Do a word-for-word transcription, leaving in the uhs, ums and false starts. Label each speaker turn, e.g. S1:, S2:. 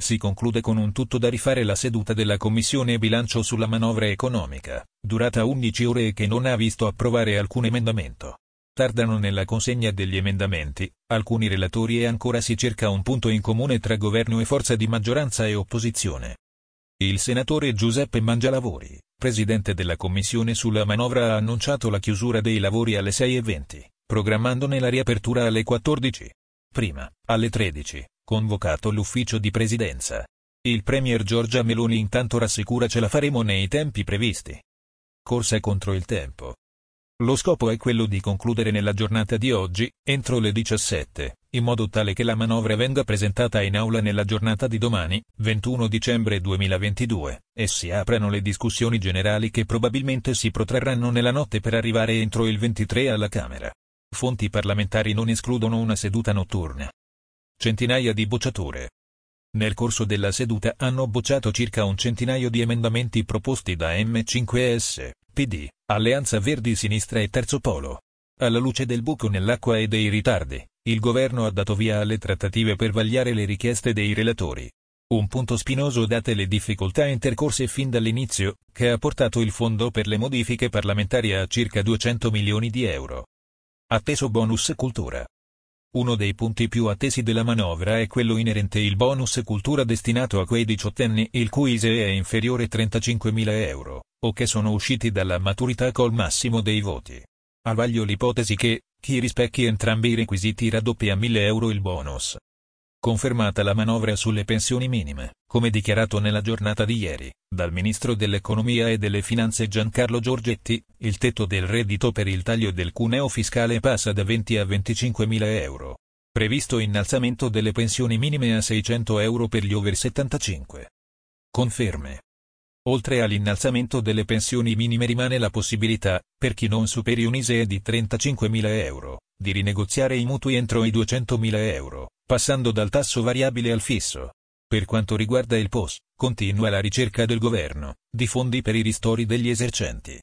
S1: Si conclude con un tutto da rifare la seduta della Commissione Bilancio sulla manovra economica, durata undici ore e che non ha visto approvare alcun emendamento. Tardano nella consegna degli emendamenti, alcuni relatori e ancora si cerca un punto in comune tra governo e forza di maggioranza e opposizione. Il senatore Giuseppe Mangialavori, presidente della Commissione sulla manovra, ha annunciato la chiusura dei lavori alle sei e venti, programmandone la riapertura alle quattordici. Prima, alle tredici, convocato l'ufficio di presidenza. Il premier Giorgia Meloni intanto rassicura: ce la faremo nei tempi previsti. Corsa contro il tempo. Lo scopo è quello di concludere nella giornata di oggi, entro le diciassette, in modo tale che la manovra venga presentata in aula nella giornata di domani, ventuno dicembre duemilaventidue, e si aprano le discussioni generali che probabilmente si protrarranno nella notte per arrivare entro il ventitré alla Camera. Fonti parlamentari non escludono una seduta notturna. Centinaia di bocciature. Nel corso della seduta hanno bocciato circa un centinaio di emendamenti proposti da M cinque S, P D, Alleanza Verdi Sinistra e Terzo Polo. Alla luce del buco nell'acqua e dei ritardi, il governo ha dato via alle trattative per vagliare le richieste dei relatori. Un punto spinoso date le difficoltà intercorse fin dall'inizio, che ha portato il fondo per le modifiche parlamentari a circa duecento milioni di euro. Atteso bonus cultura. Uno dei punti più attesi della manovra è quello inerente il bonus cultura destinato a quei diciottenni il cui I S E è inferiore trentacinquemila euro, o che sono usciti dalla maturità col massimo dei voti. A vaglio l'ipotesi che, chi rispecchi entrambi i requisiti raddoppia a mille euro il bonus. Confermata la manovra sulle pensioni minime, come dichiarato nella giornata di ieri, dal Ministro dell'Economia e delle Finanze Giancarlo Giorgetti, il tetto del reddito per il taglio del cuneo fiscale passa da venti a venticinquemila euro. Previsto innalzamento delle pensioni minime a seicento euro per gli over settantacinque. Conferme. Oltre all'innalzamento delle pensioni minime rimane la possibilità, per chi non superi un I S E E di trentacinquemila euro, di rinegoziare i mutui entro i duecentomila euro, passando dal tasso variabile al fisso. Per quanto riguarda il P O S, continua la ricerca del governo di fondi per i ristori degli esercenti.